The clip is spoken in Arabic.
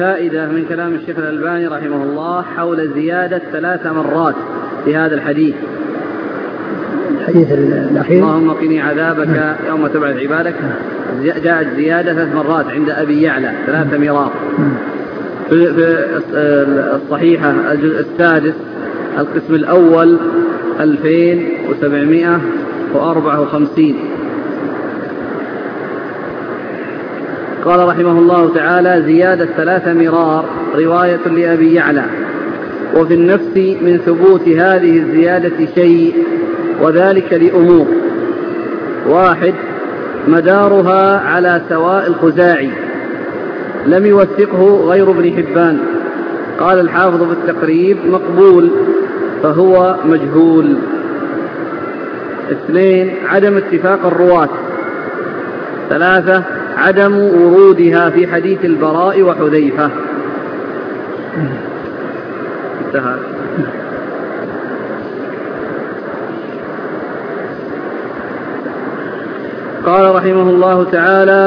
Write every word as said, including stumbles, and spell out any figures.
فائدة من كلام الشيخ الألباني رحمه الله حول زيادة ثلاث مرات في هذا الحديث. الحديث الأخير اللهم قني عذابك يوم تبعث عبادك، جاءت زيادة ثلاث مرات عند أبي يعلى ثلاث مرات. في الصحيحة الجزء السادس القسم الأول ألفين وسبعمائة وأربعة وخمسين. قال رحمه الله تعالى: زيادة ثلاث مرار رواية لأبي يعلى. وفي النفس من ثبوت هذه الزيادة شيء، وذلك لأمور: واحد، مدارها على سواء الخزاعي لم يوثقه غير ابن حبان، قال الحافظ في التقريب مقبول فهو مجهول. اثنين، عدم اتفاق الرواة. ثلاثة، عدم ورودها في حديث البراء وحذيفة. انتهى. قال رحمه الله تعالى: